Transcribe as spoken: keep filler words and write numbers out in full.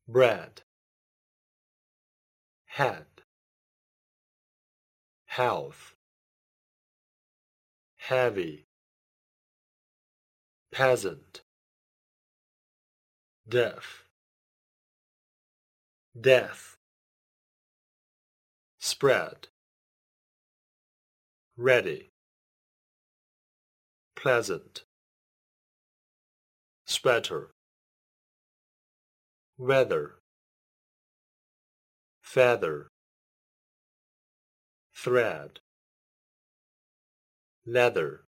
bread, head, health, heavy, peasant, deaf, death, spread, ready, pleasant, sweater, weather, feather, thread, leather,